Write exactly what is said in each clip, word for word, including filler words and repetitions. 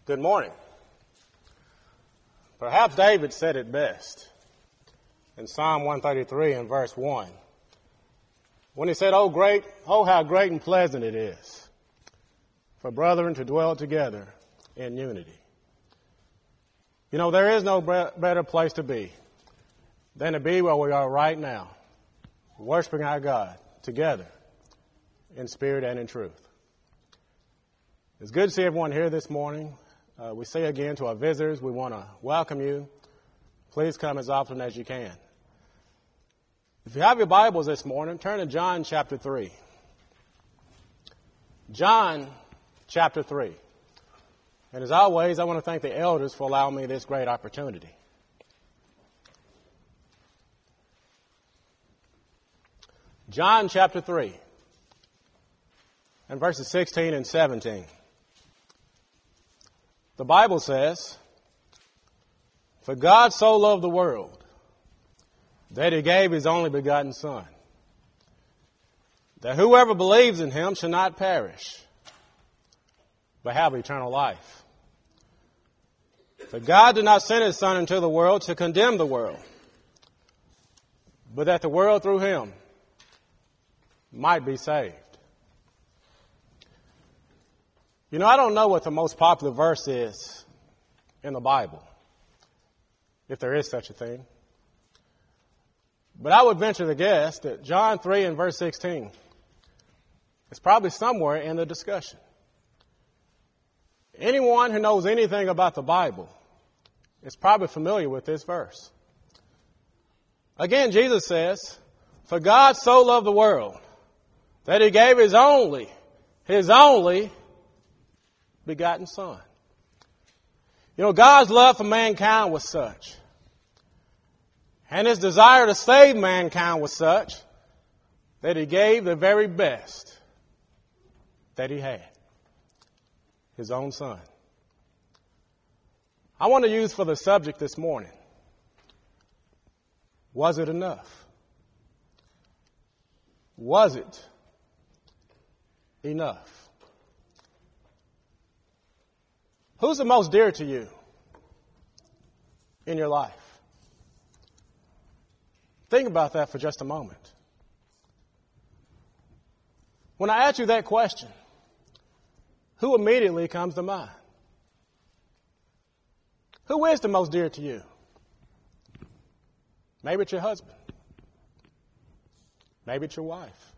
Good morning. Perhaps David said it best in Psalm one thirty-three and verse one when he said, "Oh great, oh how great and pleasant it is for brethren to dwell together in unity." You know, there is no better place to be than to be where we are right now, worshiping our God together in spirit and in truth. It's good to see everyone here this morning. Uh, we say again to our visitors, we want to welcome you. Please come as often as you can. If you have your Bibles this morning, turn to John chapter three. John chapter three. And as always, I want to thank the elders for allowing me this great opportunity. John chapter three and verses sixteen and seventeen. The Bible says, "For God so loved the world that he gave his only begotten Son, that whoever believes in him shall not perish, but have eternal life. For God did not send his Son into the world to condemn the world, but that the world through him might be saved." You know, I don't know what the most popular verse is in the Bible, if there is such a thing. But I would venture to guess that John three and verse sixteen is probably somewhere in the discussion. Anyone who knows anything about the Bible is probably familiar with this verse. Again, Jesus says, "For God so loved the world that he gave his only, his only begotten Son." You know, God's love for mankind was such, and his desire to save mankind was such, that he gave the very best that he had, his own Son. I want to use for the subject this morning, was it enough? Was it enough? Who's the most dear to you in your life? Think about that for just a moment. When I ask you that question, who immediately comes to mind? Who is the most dear to you? Maybe it's your husband. Maybe it's your wife.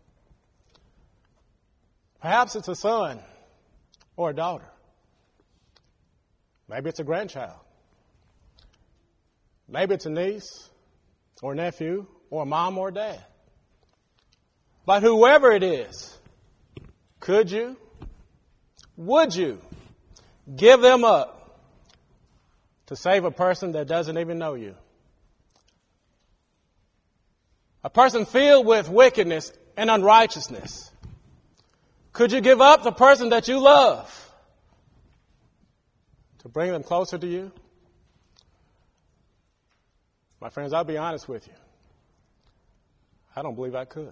Perhaps it's a son or a daughter. Maybe it's a grandchild. Maybe it's a niece or nephew or a mom or a dad. But whoever it is, could you, would you give them up to save a person that doesn't even know you? A person filled with wickedness and unrighteousness. Could you give up the person that you love to bring them closer to you? My friends, I'll be honest with you. I don't believe I could.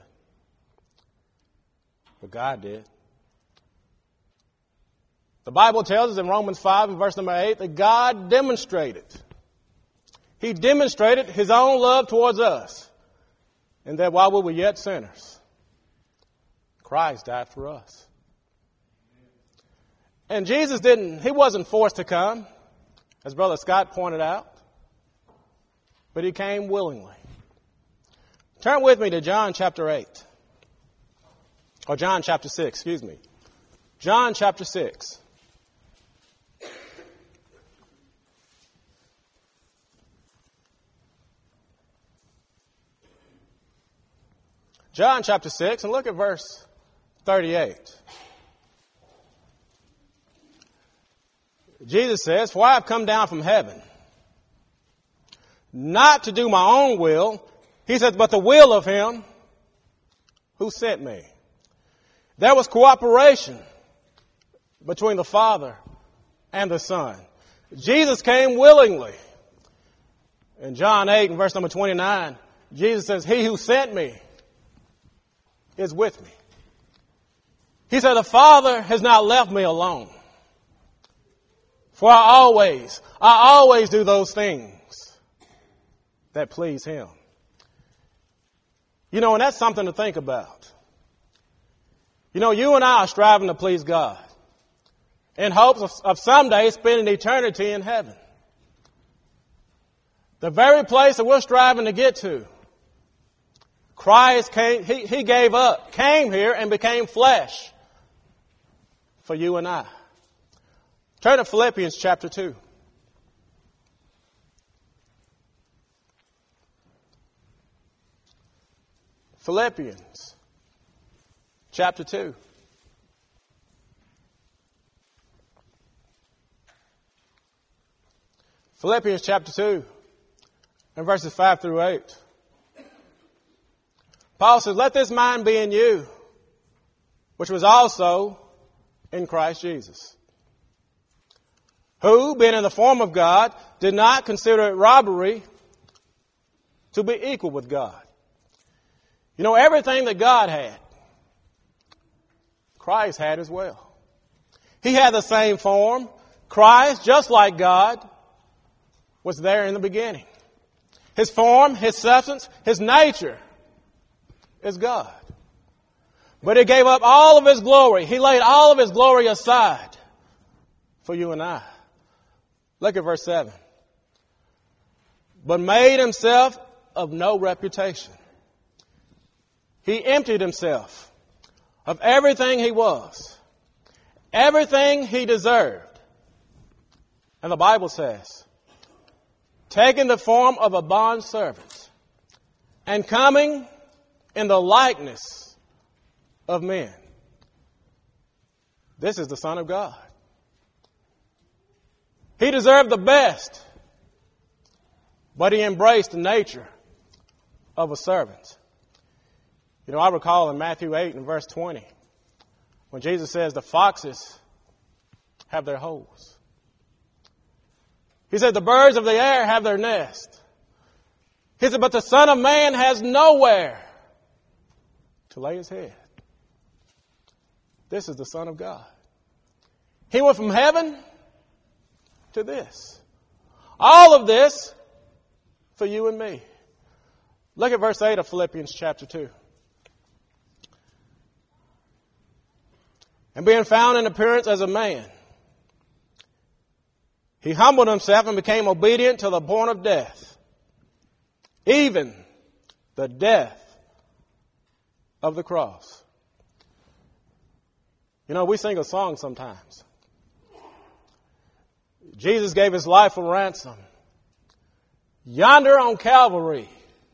But God did. The Bible tells us in Romans five and verse number eight that God demonstrated. He demonstrated his own love towards us. And that while we were yet sinners, Christ died for us. And Jesus didn't, he wasn't forced to come, as Brother Scott pointed out, but he came willingly. Turn with me to John chapter eight, or John chapter six, excuse me. John chapter six. John chapter six, and look at verse thirty-eight. Jesus says, "For I have come down from heaven, not to do my own will," he says, "but the will of him who sent me." There was cooperation between the Father and the Son. Jesus came willingly. In John eight and verse number twenty-nine, Jesus says, "He who sent me is with me." He said, "The Father has not left me alone, For I always, I always do those things that please Him. You know, and that's something to think about. You know, you and I are striving to please God in hopes of, of someday spending eternity in heaven. The very place that we're striving to get to. Christ came, he, he gave up, came here and became flesh for you and I. Turn to Philippians chapter two. Philippians chapter two. Philippians chapter two and verses five through eight. Paul says, let this mind be in you, which was also in Christ Jesus, who, being in the form of God, did not consider it robbery to be equal with God. You know, everything that God had, Christ had as well. He had the same form. Christ, just like God, was there in the beginning. His form, His substance, His nature is God. But He gave up all of His glory. He laid all of His glory aside for you and I. Look at verse seven. But made Himself of no reputation. He emptied Himself of everything He was, everything He deserved. And the Bible says, taking the form of a bondservant and coming in the likeness of men. This is the Son of God. He deserved the best, but He embraced the nature of a servant. You know, I recall in Matthew eight and verse twenty, when Jesus says the foxes have their holes. He said the birds of the air have their nest. He said, but the Son of Man has nowhere to lay His head. This is the Son of God. He went from heaven to this. All of this for you and me. Look at verse eight of Philippians chapter two. And being found in appearance as a man, He humbled Himself and became obedient to the point of death, even the death of the cross. You know, we sing a song sometimes. Jesus gave His life a ransom. Yonder on Calvary,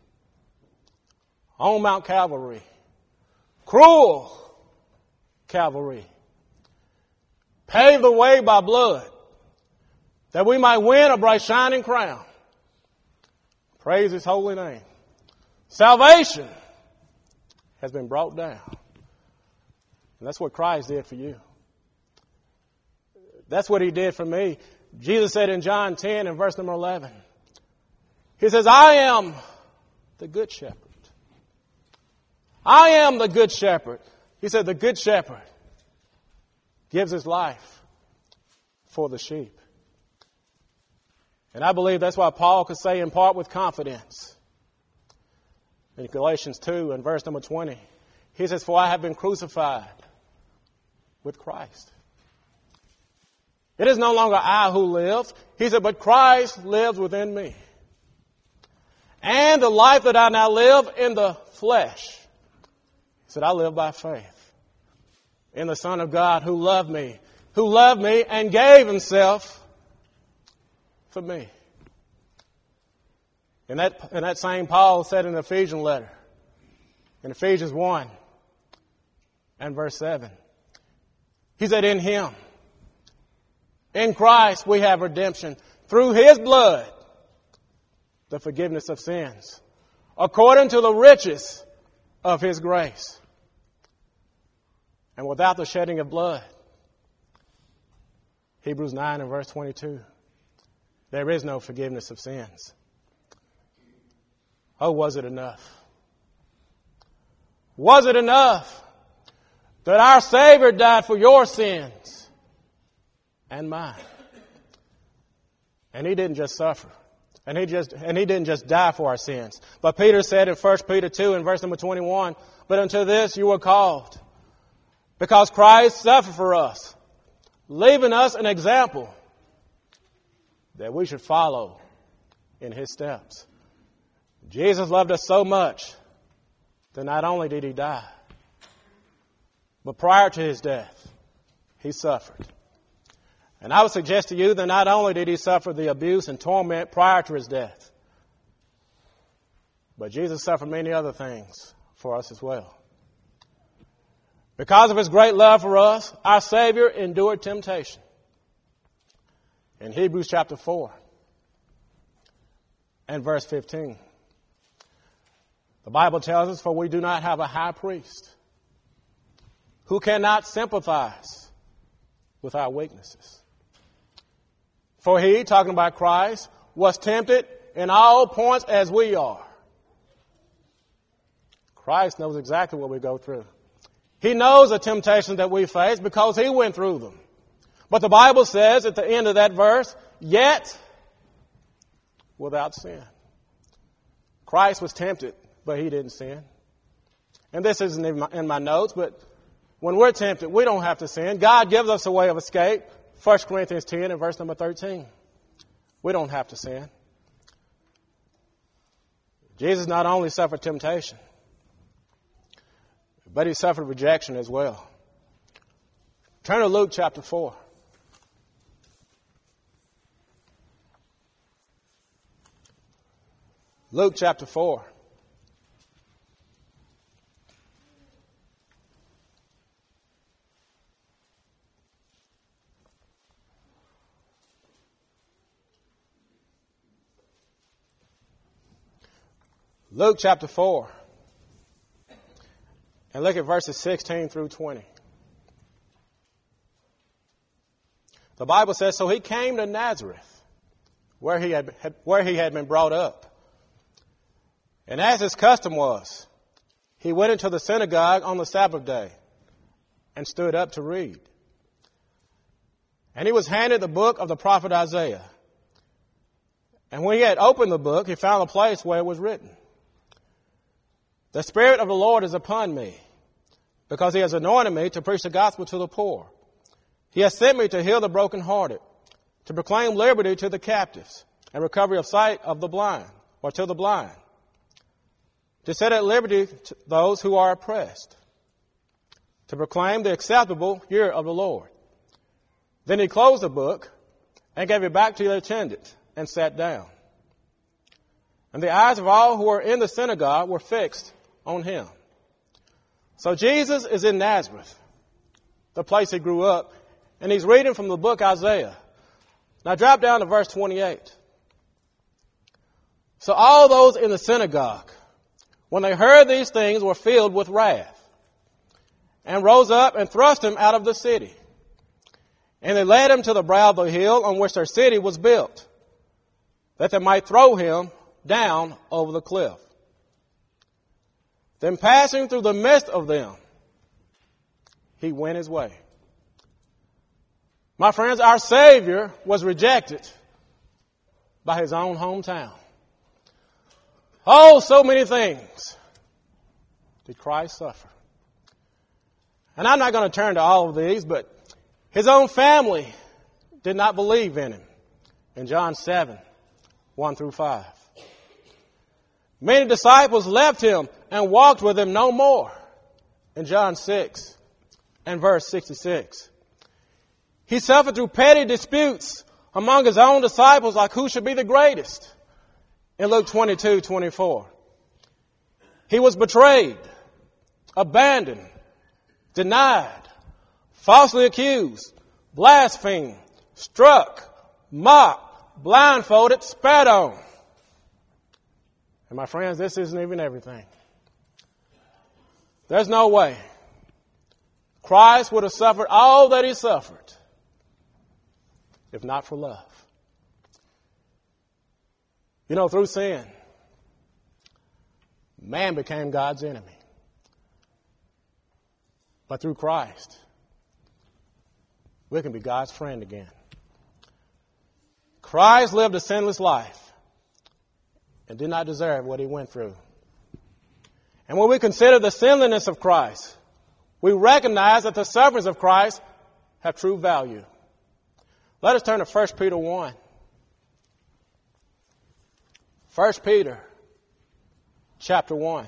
on Mount Calvary, cruel Calvary, paved the way by blood, that we might win a bright shining crown. Praise His holy name. Salvation has been brought down. And that's what Christ did for you. That's what He did for me. Jesus said in John ten and verse number eleven, He says, I am the good shepherd. I am the good shepherd. He said the good shepherd gives his life for the sheep. And I believe that's why Paul could say in part with confidence in Galatians two and verse number twenty, he says, for I have been crucified with Christ. It is no longer I who lives. He said, but Christ lives within me. And the life that I now live in the flesh, he said, I live by faith in the Son of God who loved me, who loved me and gave Himself for me. And that, and that same Paul said in the Ephesians letter, in Ephesians one and verse seven, he said, in Him, in Christ, we have redemption through His blood, the forgiveness of sins, according to the riches of His grace. And without the shedding of blood, Hebrews nine and verse twenty-two, there is no forgiveness of sins. Oh, was it enough? Was it enough that our Savior died for your sins and mine? And he didn't just suffer. And he just and he didn't just die for our sins. But Peter said in First Peter two in verse number twenty-one, but unto this you were called, because Christ suffered for us, leaving us an example that we should follow in his steps. Jesus loved us so much that not only did he die, but prior to his death, he suffered. And I would suggest to you that not only did he suffer the abuse and torment prior to his death, but Jesus suffered many other things for us as well. Because of his great love for us, our Savior endured temptation. In Hebrews chapter four and verse fifteen, the Bible tells us, for we do not have a high priest who cannot sympathize with our weaknesses. For he, talking about Christ, was tempted in all points as we are. Christ knows exactly what we go through. He knows the temptations that we face because he went through them. But the Bible says at the end of that verse, yet without sin. Christ was tempted, but he didn't sin. And this isn't in my, in my notes, but when we're tempted, we don't have to sin. God gives us a way of escape. First Corinthians ten and verse number thirteen. We don't have to sin. Jesus not only suffered temptation, but he suffered rejection as well. Turn to Luke chapter four. Luke chapter four. Luke chapter four. And look at verses sixteen through twenty. The Bible says, so he came to Nazareth, where he had, where he had been brought up. And as his custom was, he went into the synagogue on the Sabbath day and stood up to read. And he was handed the book of the prophet Isaiah. And when he had opened the book, he found a place where it was written, the Spirit of the Lord is upon me, because he has anointed me to preach the gospel to the poor. He has sent me to heal the brokenhearted, to proclaim liberty to the captives, and recovery of sight of the blind, or to the blind, to set at liberty those who are oppressed, to proclaim the acceptable year of the Lord. Then he closed the book and gave it back to the attendant and sat down. And the eyes of all who were in the synagogue were fixed on him. So Jesus is in Nazareth, the place he grew up, and he's reading from the book Isaiah. Now drop down to verse twenty-eight. So all those in the synagogue, when they heard these things, were filled with wrath, and rose up and thrust him out of the city. And they led him to the brow of the hill on which their city was built, that they might throw him down over the cliff. Then passing through the midst of them, he went his way. My friends, our Savior was rejected by his own hometown. Oh, so many things did Christ suffer. And I'm not going to turn to all of these, but his own family did not believe in him. In John seven, one through five. Many disciples left him and walked with him no more. In John six and verse sixty-six. He suffered through petty disputes among his own disciples, like who should be the greatest. In Luke twenty-two, twenty-four. He was betrayed, abandoned, denied, falsely accused, blasphemed, struck, mocked, blindfolded, spat on. And my friends, this isn't even everything. There's no way Christ would have suffered all that he suffered if not for love. You know, through sin, man became God's enemy. But through Christ, we can be God's friend again. Christ lived a sinless life and did not deserve what he went through. And when we consider the sinlessness of Christ, we recognize that the sufferings of Christ have true value. Let us turn to First Peter one. First Peter chapter one.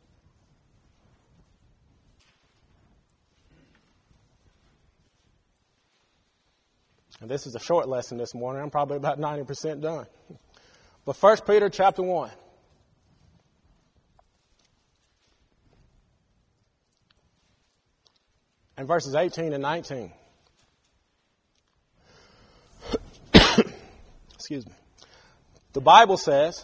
And this is a short lesson this morning. I'm probably about ninety percent done. But First Peter chapter one. And verses eighteen and nineteen. Excuse me. The Bible says,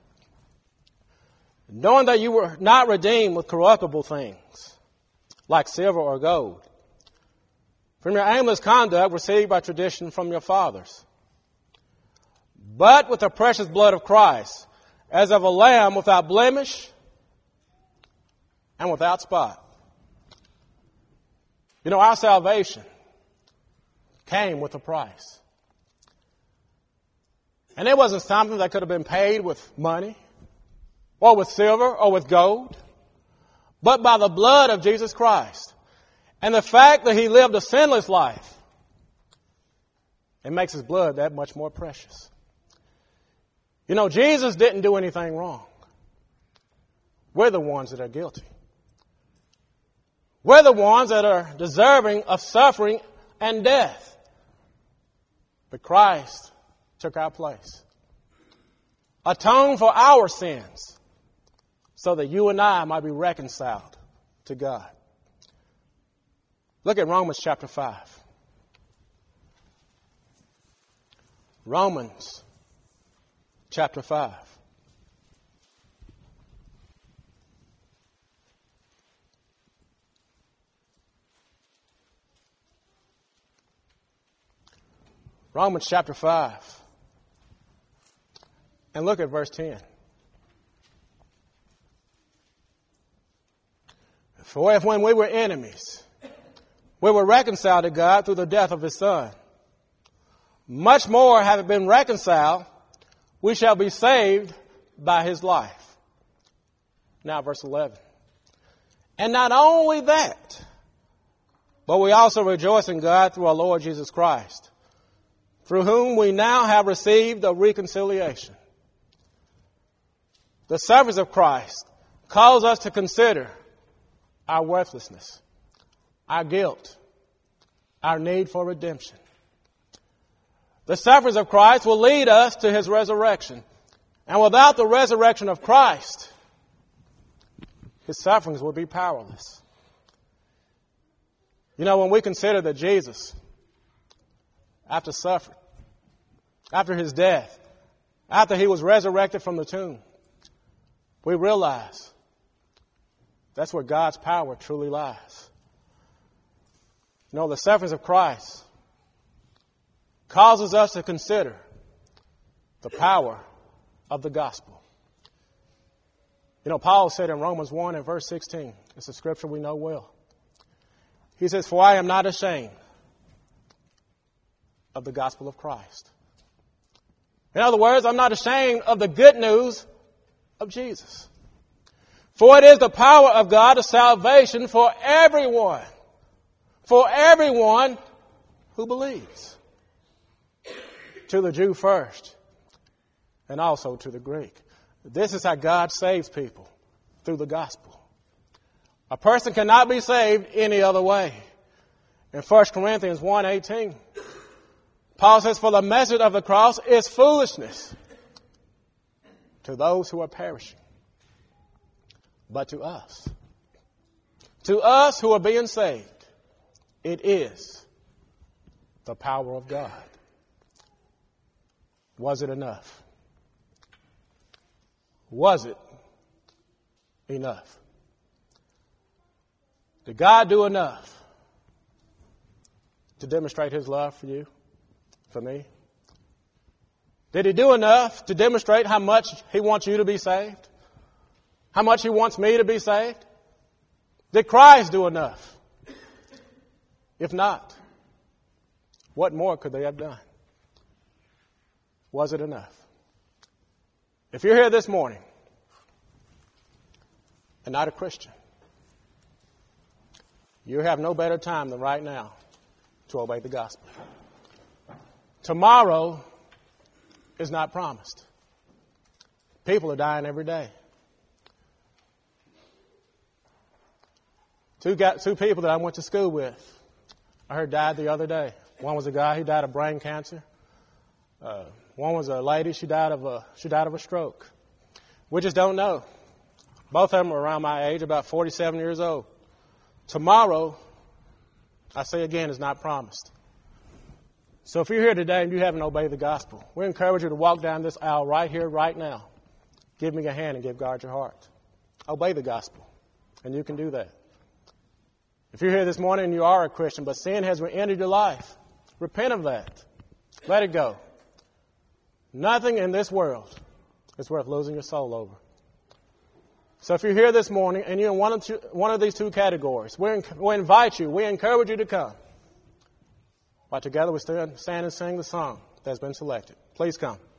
knowing that you were not redeemed with corruptible things, like silver or gold, from your aimless conduct received by tradition from your fathers, but with the precious blood of Christ, as of a lamb without blemish and without spot. You know, our salvation came with a price. And it wasn't something that could have been paid with money or with silver or with gold, but by the blood of Jesus Christ. And the fact that he lived a sinless life, it makes his blood that much more precious. You know, Jesus didn't do anything wrong. We're the ones that are guilty. We're the ones that are deserving of suffering and death. But Christ took our place, atoned for our sins, so that you and I might be reconciled to God. Look at Romans chapter five. Romans chapter five. Romans chapter five. And look at verse ten. For if when we were enemies, we were reconciled to God through the death of his Son, much more having been reconciled, we shall be saved by his life. Now verse eleven. And not only that, but we also rejoice in God through our Lord Jesus Christ, through whom we now have received a reconciliation. The service of Christ calls us to consider our worthlessness, our guilt, our need for redemption. The sufferings of Christ will lead us to his resurrection. And without the resurrection of Christ, his sufferings will be powerless. You know, when we consider that Jesus, after suffering, after his death, after he was resurrected from the tomb, we realize that's where God's power truly lies. You know, the sufferings of Christ causes us to consider the power of the gospel. You know, Paul said in Romans one and verse sixteen, it's a scripture we know well. He says, for I am not ashamed of the gospel of Christ. In other words, I'm not ashamed of the good news of Jesus. For it is the power of God of salvation for everyone, for everyone who believes. To the Jew first, and also to the Greek. This is how God saves people, through the gospel. A person cannot be saved any other way. In First Corinthians one eighteen, Paul says, for the message of the cross is foolishness to those who are perishing. But to us, to us who are being saved, it is the power of God. Was it enough? Was it enough? Did God do enough to demonstrate his love for you, for me? Did he do enough to demonstrate how much he wants you to be saved? How much he wants me to be saved? Did Christ do enough? If not, what more could they have done? Was it enough? If you're here this morning and not a Christian, you have no better time than right now to obey the gospel. Tomorrow is not promised. People are dying every day. Two, got, two people that I went to school with, I heard died the other day. One was a guy who died of brain cancer. Uh, one was a lady, she died of a she died of a stroke. We just don't know. Both of them were around my age, about forty-seven years old. Tomorrow, I say again, is not promised. So if you're here today and you haven't obeyed the gospel, we encourage you to walk down this aisle right here, right now. Give me a hand and give God your heart. Obey the gospel, and you can do that. If you're here this morning and you are a Christian, but sin has entered your life, repent of that. Let it go. Nothing in this world is worth losing your soul over. So if you're here this morning and you're in one of, two, one of these two categories, we, we invite you, we encourage you to come. While together we stand and sing the song that's been selected. Please come.